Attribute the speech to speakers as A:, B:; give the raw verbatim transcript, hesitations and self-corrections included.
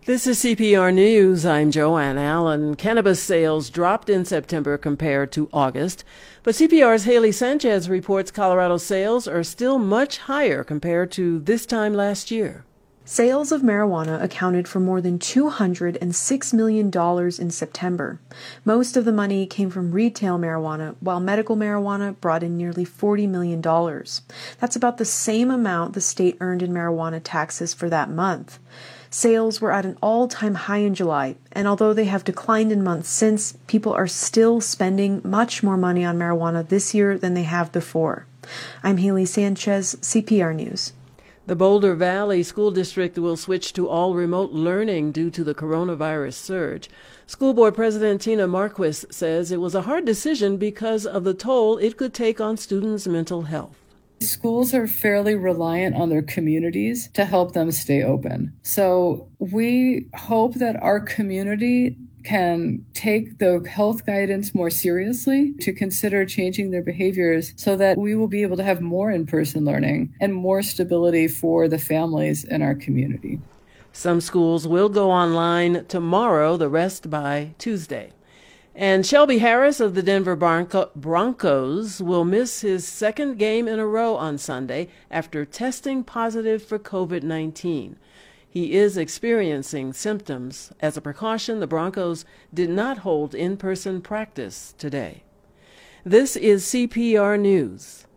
A: This is C P R News. I'm Joanne Allen. Cannabis sales dropped in September compared to August, but C P R's Haley Sanchez reports Colorado sales are still much higher compared to this time last year.
B: Sales of marijuana accounted for more than two hundred six million dollars in September. Most of the money came from retail marijuana, while medical marijuana brought in nearly forty million dollars. That's about the same amount the state earned in marijuana taxes for that month. Sales were at an all-time high in July, and although they have declined in months since, people are still spending much more money on marijuana this year than they have before. I'm Haley Sanchez, C P R News.
A: The Boulder Valley School District will switch to all remote learning due to the coronavirus surge. School Board President Tina Marquis says it was a hard decision because of the toll it could take on students' mental health.
C: Schools are fairly reliant on their communities to help them stay open. So we hope that our community can take the health guidance more seriously, to consider changing their behaviors so that we will be able to have more in-person learning and more stability for the families in our community.
A: Some schools will go online tomorrow, the rest by Tuesday. And Shelby Harris of the Denver Bronco- Broncos will miss his second game in a row on Sunday after testing positive for COVID nineteen. He is experiencing symptoms. As a precaution, the Broncos did not hold in-person practice today. This is C P R News.